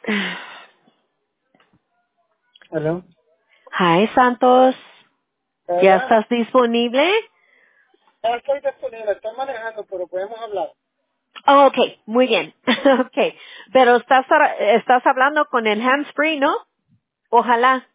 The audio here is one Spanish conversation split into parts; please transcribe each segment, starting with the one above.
¿Aló? Hi, Santos. ¿Ya Hola. estás disponible? Ya estoy disponible, estoy manejando, pero podemos hablar. Oh, ok, muy bien. Ok, pero estás hablando con el hands-free, ¿no? Ojalá.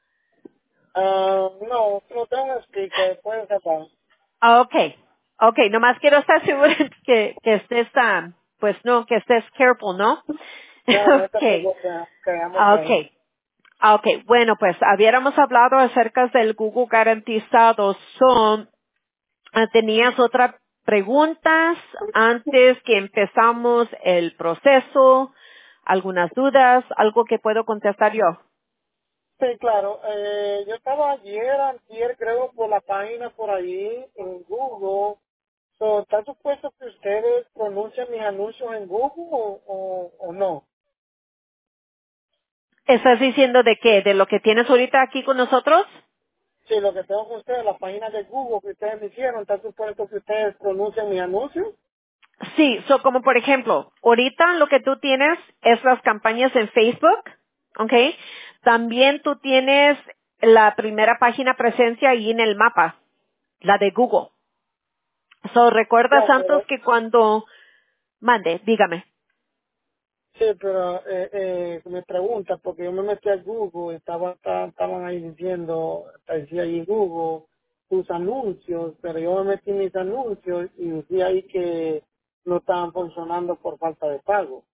No tengo speaker, puedes hablar. Ah, ok, ok, nomás quiero estar segura que estés, pues no, que estés careful, ¿no? No te Ok, preocupes, quedamos ah, bien. ok. Ok, bueno, pues habíamos hablado acerca del Google garantizado. ¿Tenías otras preguntas antes que empezamos el proceso? ¿Algunas dudas? ¿Algo que puedo contestar yo? Sí, claro. Yo estaba ayer creo, por la página por ahí en Google. ¿Está supuesto que ustedes pronuncian mis anuncios en Google o no? ¿Estás diciendo de qué? ¿De lo que tienes ahorita aquí con nosotros? Sí, lo que tengo con ustedes, la página de Google que ustedes me hicieron, ¿está supuesto que ustedes pronuncian mis anuncios? Sí, como por ejemplo, ahorita lo que tú tienes es las campañas en Facebook, ¿ok? También tú tienes la primera página presencia ahí en el mapa, la de Google. ¿Recuerda, Ya, Santos, pero que cuando mande, dígame. sí, pero me pregunta, porque yo me metí a Google, estaban ahí diciendo, decía ahí Google, tus anuncios, pero yo me metí en mis anuncios y decía ahí que no estaban funcionando por falta de pago.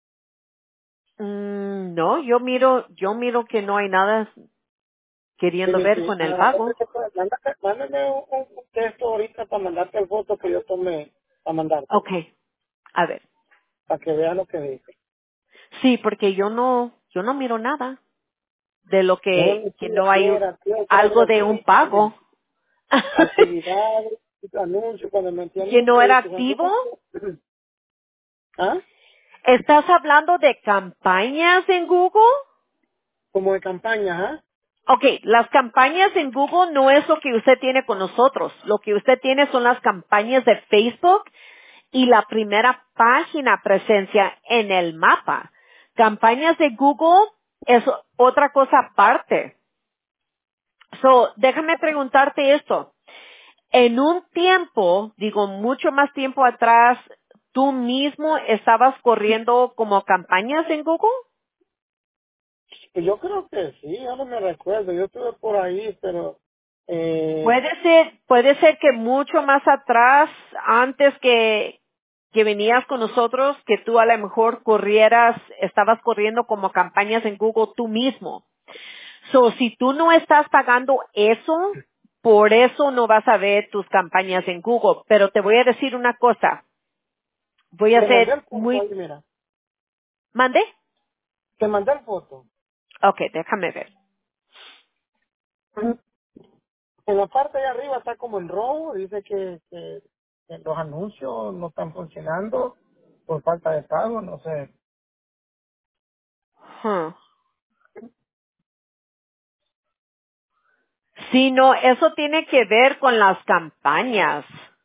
No, yo miro que no hay nada Sí, queriendo me ver dice, con el pago. mándame un texto ahorita para mandarte el foto que yo tomé, para mandártelo, Okay, a ver. para que veas lo que dice. Sí, porque yo no miro nada de lo Déjame que decir, no hay ayer, aquí algo algo de un así, pago. actividades, anuncios, cuando metí ¿Que no era anuncios, tus activo? anuncios. ¿Ah? ¿Estás hablando de campañas en Google? Como de campaña, ¿ah? Ok, las campañas en Google no es lo que usted tiene con nosotros. Lo que usted tiene son las campañas de Facebook y la primera página presencia en el mapa. Campañas de Google es otra cosa aparte. Déjame preguntarte esto. En un tiempo, digo mucho más tiempo atrás, ¿tú mismo estabas corriendo como campañas en Google? Pues yo creo que sí, yo no me recuerdo, yo estuve por ahí, pero eh, Puede ser que mucho más atrás, antes que venías con nosotros, que tú a lo mejor estabas corriendo como campañas en Google tú mismo. Si tú no estás pagando eso, por eso no vas a ver tus campañas en Google. Pero te voy a decir una cosa. Voy a te mandé ser el foto muy, ahí, mira, ¿mande? te mandé el foto. Ok, déjame ver. En la parte de arriba está como en rojo, dice que los anuncios no están funcionando por falta de pago, no sé. Hmm. Sí, no, eso tiene que ver con las campañas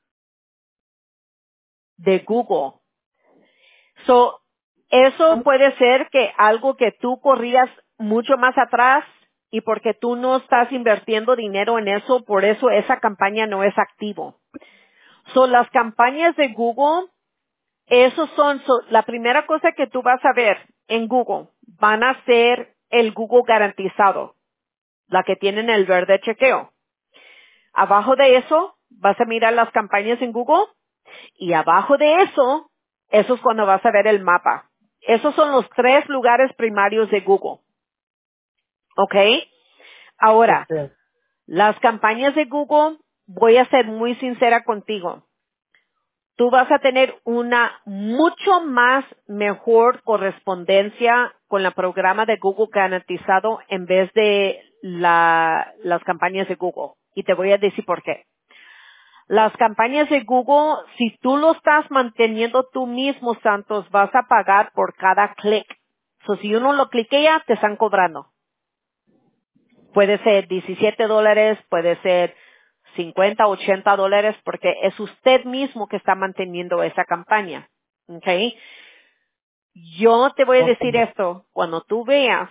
de Google. So, eso puede ser que algo que tú corrías mucho más atrás y porque tú no estás invirtiendo dinero en eso, por eso esa campaña no es activo. Las campañas de Google, la primera cosa que tú vas a ver en Google, van a ser el Google garantizado, la que tienen el verde chequeo. Abajo de eso, vas a mirar las campañas en Google y abajo de eso es cuando vas a ver el mapa. Esos son los 3 lugares primarios de Google. ¿Ok? Ahora, Este, las campañas de Google, voy a ser muy sincera contigo. Tú vas a tener una mucho más mejor correspondencia con el programa de Google garantizado en vez de las campañas de Google. Y te voy a decir por qué. Las campañas de Google, si tú lo estás manteniendo tú mismo, Santos, vas a pagar por cada clic. Si uno lo cliquea, te están cobrando. Puede ser $17, puede ser 50, $80, porque es usted mismo que está manteniendo esa campaña. ¿Ok? Yo te voy a Ok. decir esto, cuando tú veas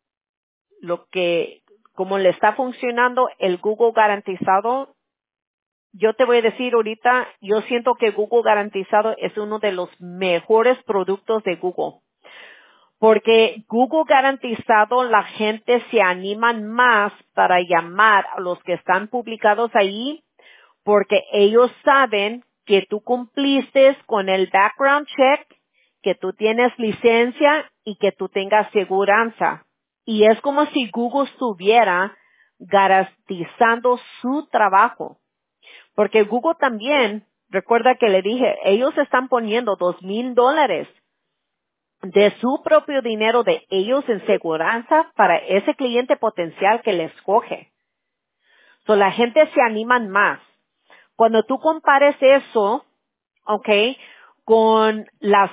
cómo le está funcionando el Google garantizado, yo te voy a decir ahorita, yo siento que Google garantizado es uno de los mejores productos de Google. Porque Google garantizado, la gente se animan más para llamar a los que están publicados ahí, porque ellos saben que tú cumpliste con el background check, que tú tienes licencia y que tú tengas seguranza. Y es como si Google estuviera garantizando su trabajo. Porque Google también, recuerda que le dije, ellos están poniendo $2,000 de su propio dinero de ellos en seguranza para ese cliente potencial que les escoge. So, la gente se animan más. Cuando tú compares eso, ¿ok? Con las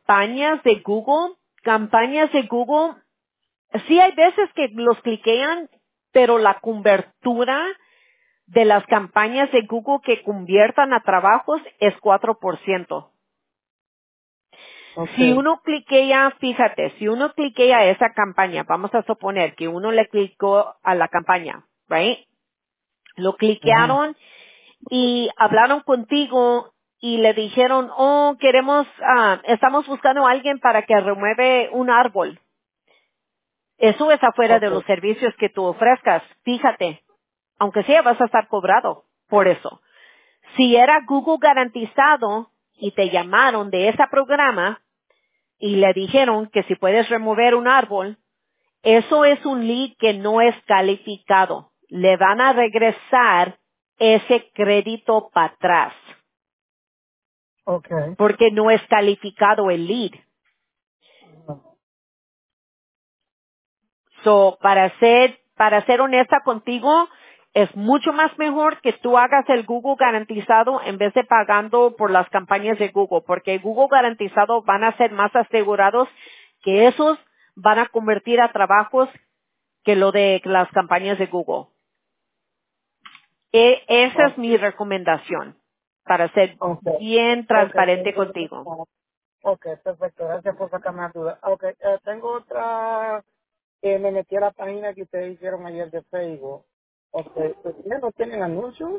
campañas de Google, sí hay veces que los cliquean, pero la cobertura de las campañas de Google que conviertan a trabajos es 4%. Ok. Si uno cliquea, fíjate, si uno cliquea esa campaña, vamos a suponer que uno le clicó a la campaña, right? Lo Ujú. cliquearon y hablaron contigo y le dijeron, oh, estamos buscando a alguien para que remueve un árbol. Eso es afuera Ok. de los servicios que tú ofrezcas. Fíjate, aunque sea vas a estar cobrado por eso. Si era Google garantizado y te llamaron de ese programa y le dijeron que si puedes remover un árbol, eso es un lead que no es calificado. Le van a regresar ese crédito para atrás Ok. porque no es calificado el lead. So, para ser honesta contigo, es mucho más mejor que tú hagas el Google garantizado en vez de pagando por las campañas de Google, porque Google garantizado van a ser más asegurados que esos van a convertir a trabajos que lo de las campañas de Google. Esa es Ok. mi recomendación para ser Ok. bien Ok. transparente contigo. Ok, perfecto. Gracias por sacarme la duda. Ok, tengo otra que me metí a la página que ustedes hicieron ayer de Facebook. Ok, ¿ustedes no tienen anuncios?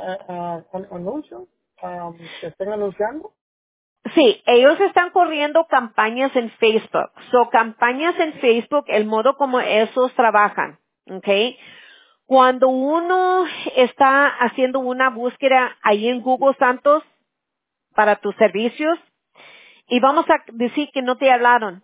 ¿Anuncios? ¿Que estén anunciando? Sí, ellos están corriendo campañas en Facebook. So, campañas en Facebook, el modo como esos trabajan, ¿ok? Cuando uno está haciendo una búsqueda ahí en Google Santos para tus servicios, y vamos a decir que no te hablaron,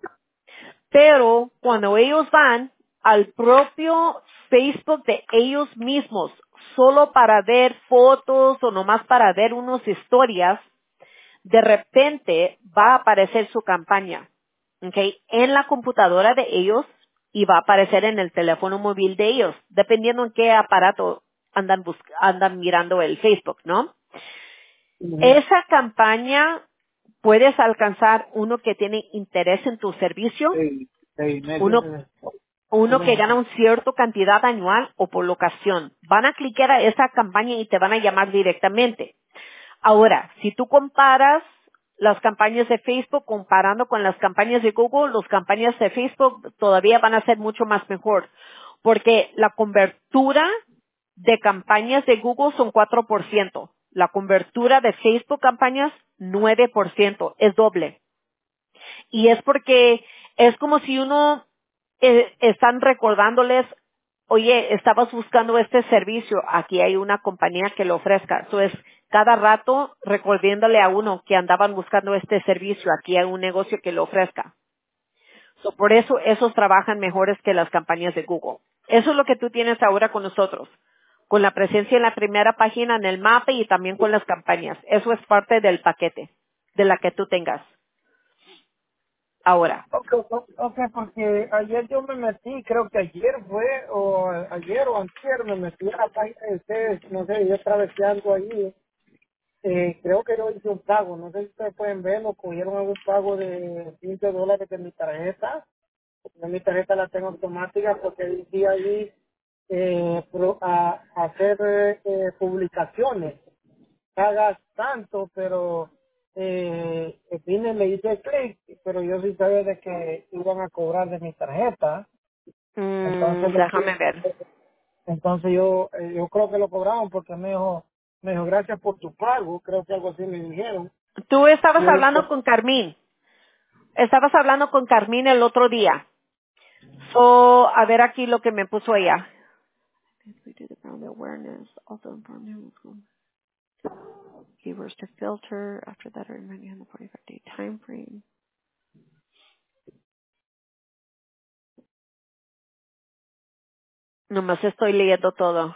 pero cuando ellos van al propio Facebook de ellos mismos, solo para ver fotos o nomás para ver unas historias, de repente va a aparecer su campaña, ¿ok? En la computadora de ellos y va a aparecer en el teléfono móvil de ellos, dependiendo en qué aparato andan mirando el Facebook, ¿no? Ujú. Esa campaña puedes alcanzar uno que tiene interés en tu servicio, Sí, sí, uno uno que gana un cierto cantidad anual o por locación. Van a clicar a esa campaña y te van a llamar directamente. Ahora, si tú comparas las campañas de Facebook comparando con las campañas de Google, las campañas de Facebook todavía van a ser mucho más mejor, porque la cobertura de campañas de Google son 4%, la cobertura de Facebook campañas 9%, es doble. Y es porque es como si uno están recordándoles, oye, estabas buscando este servicio, aquí hay una compañía que lo ofrezca. Eso es cada rato recordándole a uno que andaban buscando este servicio, aquí hay un negocio que lo ofrezca. So, por eso esos trabajan mejores que las campañas de Google. Eso es lo que tú tienes ahora con nosotros, con la presencia en la primera página en el mapa y también con las campañas. Eso es parte del paquete de la que tú tengas ahora. Ok, porque ayer yo me metí, creo que ayer fue, o ayer o antier, me metí a la página de ustedes, no sé, yo traveseando ahí, creo que yo hice un pago, no sé si ustedes pueden ver, me cogieron algún pago de $15 de mi tarjeta, porque mi tarjeta la tengo automática porque decía ahí hacer publicaciones, pagas tanto, pero vine, le hice clic, pero yo sí sabía de que iban a cobrar de mi tarjeta. Entonces, Déjame ver. entonces yo creo que lo cobraron porque me dijo, gracias por tu pago, creo que algo así me dijeron. Tú Y estabas yo dije, hablando con Carmín. Estabas hablando con Carmín el otro día. So, a ver aquí lo que me puso ella. Keywords to filter. After that, remaining on the 45-day time frame. Nomás estoy leyendo todo.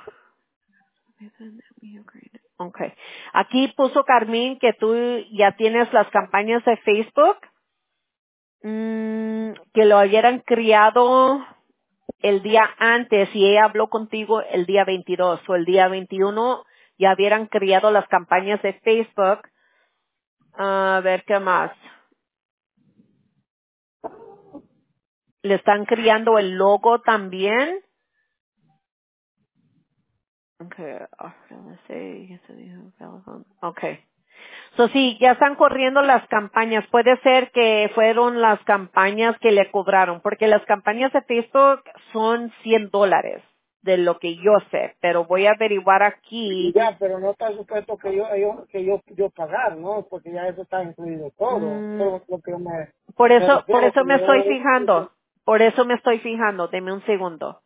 Okay. Aquí puso Carmín que tú ya tienes las campañas de Facebook, que lo hubieran criado el día antes y ella habló contigo el día 22 o el día 21 ya hubieran criado las campañas de Facebook. A ver qué más. Le están criando el logo también. Okay. Okay. So, sí, ya están corriendo las campañas. Puede ser que fueron las campañas que le cobraron, porque las campañas de Facebook son $100, de lo que yo sé, pero voy a averiguar aquí. ya, pero no está supuesto que yo pagar, ¿no? Porque ya eso está incluido todo. Mm, Eso es lo que por me eso refiero, que me estoy yo, fijando. Por eso me estoy fijando. Deme un segundo.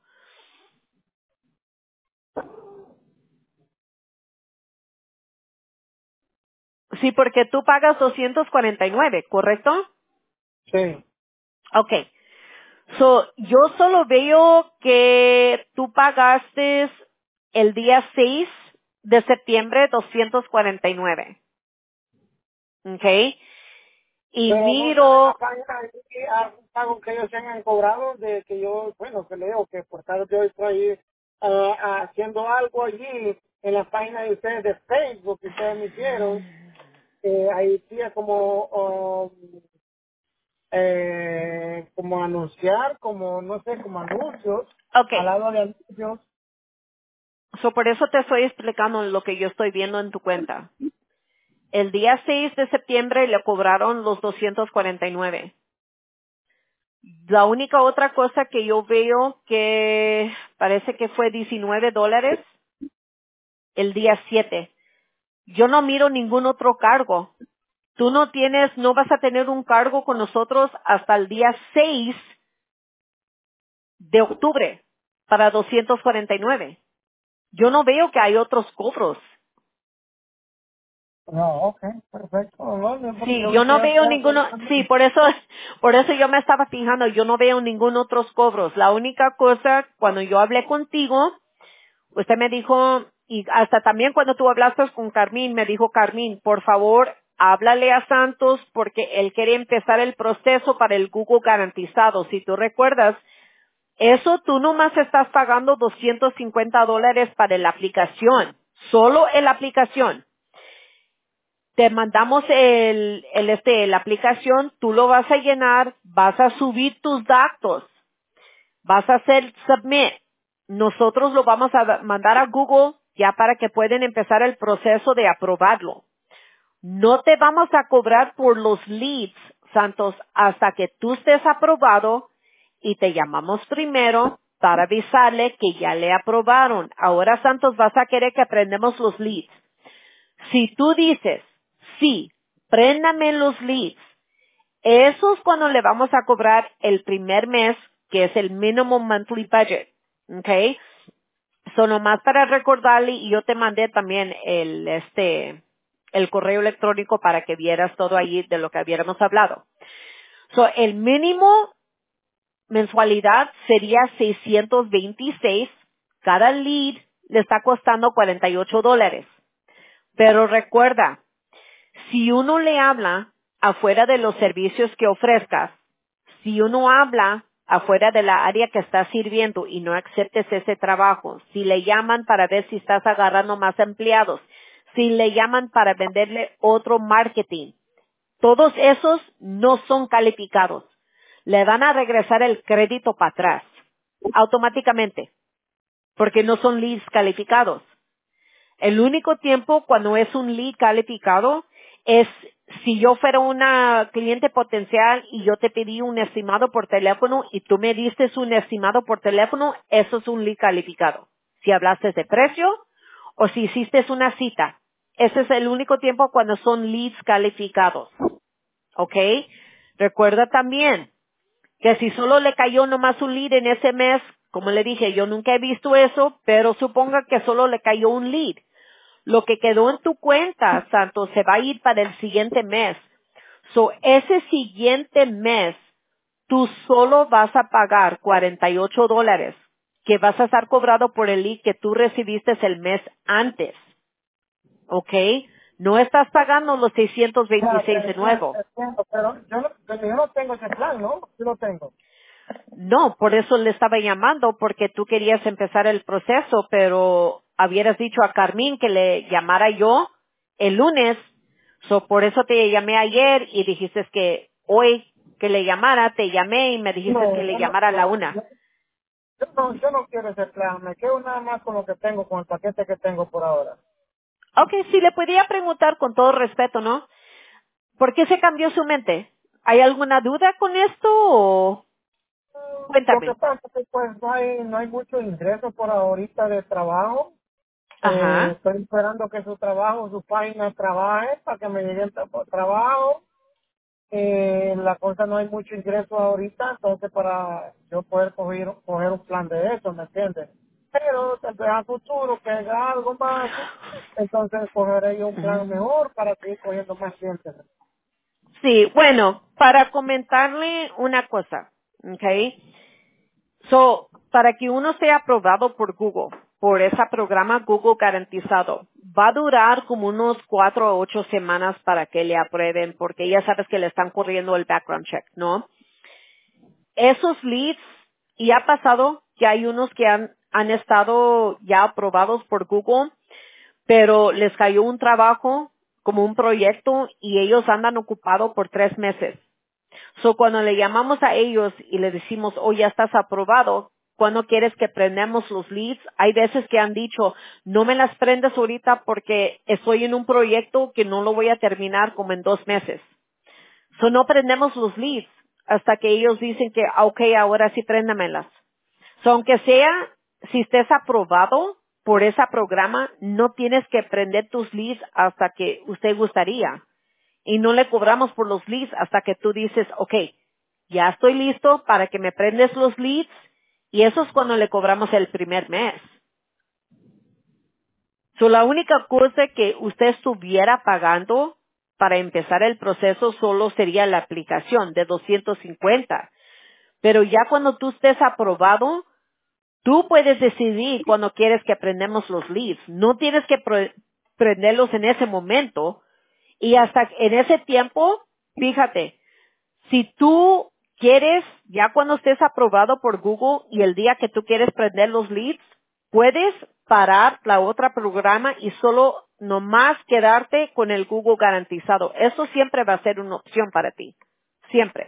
Sí, porque tú pagas 249, ¿correcto? sí. Okay. So, yo solo veo que tú pagaste el día 6 de septiembre 249. Okay. Y Pero no sale en la miro, página ahí algún pago que ellos se hayan cobrado de que yo, bueno, que leo que por tal yo estoy haciendo algo allí en la página de ustedes de Facebook que ustedes me hicieron, ahí decía como anunciar, como no sé, como anuncios, al okay. lado de anuncios. So, por eso te estoy explicando lo que yo estoy viendo en tu cuenta. El día 6 de septiembre le cobraron los 249. La única otra cosa que yo veo que parece que fue $19 el día 7. Yo no miro ningún otro cargo. Tú no vas a tener un cargo con nosotros hasta el día 6 de octubre para 249. Yo no veo que hay otros cobros. No, ok, perfecto. No, no, porque Sí, yo yo vi que no ya veo estaba ninguno, sí, cobrando. por eso yo me estaba fijando, yo no veo ningún otros cobros. La única cosa, cuando yo hablé contigo, usted me dijo, y hasta también cuando tú hablaste con Carmín, me dijo Carmín, por favor, háblale a Santos porque él quiere empezar el proceso para el Google garantizado. Si tú recuerdas, eso tú nomás estás pagando $250 para la aplicación, solo en la aplicación. Te mandamos la aplicación, tú lo vas a llenar, vas a subir tus datos, vas a hacer submit. Nosotros lo vamos a mandar a Google ya para que puedan empezar el proceso de aprobarlo. No te vamos a cobrar por los leads, Santos, hasta que tú estés aprobado y te llamamos primero para avisarle que ya le aprobaron. Ahora, Santos, vas a querer que aprendamos los leads. Si tú dices, sí, préndame los leads, eso es cuando le vamos a cobrar el primer mes, que es el minimum monthly budget. ¿Ok? So, nomás para recordarle, y yo te mandé también el correo electrónico para que vieras todo allí de lo que habíamos hablado. So, el mínimo mensualidad sería 626. Cada lead le está costando $48. Pero recuerda, si uno le habla afuera de los servicios que ofrezcas, si uno habla afuera de la área que estás sirviendo y no aceptes ese trabajo, si le llaman para ver si estás agarrando más empleados, si le llaman para venderle otro marketing, todos esos no son calificados. Le van a regresar el crédito para atrás automáticamente porque no son leads calificados. El único tiempo cuando es un lead calificado es si yo fuera una cliente potencial y yo te pedí un estimado por teléfono y tú me diste un estimado por teléfono, eso es un lead calificado. Si hablaste de precio o si hiciste una cita. Ese es el único tiempo cuando son leads calificados. ¿Ok? Recuerda también que si solo le cayó nomás un lead en ese mes, como le dije, yo nunca he visto eso, pero suponga que solo le cayó un lead. Lo que quedó en tu cuenta, Santos, se va a ir para el siguiente mes. So, ese siguiente mes, tú solo vas a pagar $48 que vas a estar cobrado por el lead que tú recibiste el mes antes. ¿Ok? No estás pagando los Ya, 626 de entiendo, nuevo. entiendo, pero yo no tengo ese plan, ¿no? Sí lo tengo. No, por eso le estaba llamando, porque tú querías empezar el proceso, pero habieras dicho a Carmín que le llamara yo el lunes, so por eso te llamé ayer y dijiste que hoy que le llamara, te llamé y me dijiste que No, le yo no, llamara a la no, 1. yo no quiero ese plan, me quedo nada más con lo que tengo, con el paquete que tengo por ahora. Ok, sí le podía preguntar con todo respeto, ¿no? ¿Por qué se cambió su mente? ¿Hay alguna duda con esto o Lo que cuéntame? pasa es que pues no hay mucho ingreso por ahorita de trabajo. Ajá. Estoy esperando que su trabajo, su página trabaje para que me llegue el trabajo. La cosa no hay mucho ingreso ahorita, entonces para yo poder coger un plan de eso, ¿me entiendes? Pero tal vez a futuro que haga algo más, entonces cogeré yo un plan Ujú. mejor para seguir cogiendo más clientes. Sí, bueno, para comentarle una cosa, ¿ok? So, para que uno sea aprobado por Google, por ese programa Google garantizado, va a durar como unos 4 o 8 semanas para que le aprueben, porque ya sabes que le están corriendo el background check, ¿no? Esos leads, y ha pasado que hay unos que han estado ya aprobados por Google, pero les cayó un trabajo como un proyecto y ellos andan ocupados por 3 meses. So, cuando le llamamos a ellos y le decimos, oh, ya estás aprobado, ¿cuándo quieres que prendamos los leads? Hay veces que han dicho, no me las prendes ahorita porque estoy en un proyecto que no lo voy a terminar como en 2 meses. So, no prendemos los leads hasta que ellos dicen que, ah, ok, ahora sí préndamelas. So, aunque sea, si estés aprobado por ese programa, no tienes que prender tus leads hasta que usted gustaría y no le cobramos por los leads hasta que tú dices, ok, ya estoy listo para que me prendes los leads y eso es cuando le cobramos el primer mes. So, la única cosa que usted estuviera pagando para empezar el proceso solo sería la aplicación de 250. Pero ya cuando tú estés aprobado, tú puedes decidir cuando quieres que prendemos los leads. No tienes que prenderlos en ese momento y hasta en ese tiempo, fíjate, si tú quieres, ya cuando estés aprobado por Google y el día que tú quieres prender los leads, puedes parar la otra programa y solo nomás quedarte con el Google garantizado. Eso siempre va a ser una opción para ti. Siempre.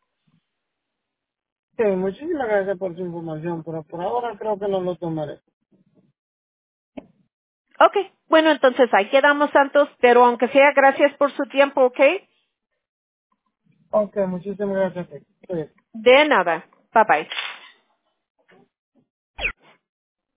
Sí, muchísimas gracias por su información, pero por ahora creo que no lo tomaré. Ok. Bueno, entonces ahí quedamos, Santos, pero aunque sea gracias por su tiempo, ¿ok? Ok, muchísimas gracias. Sí. De nada. Bye bye.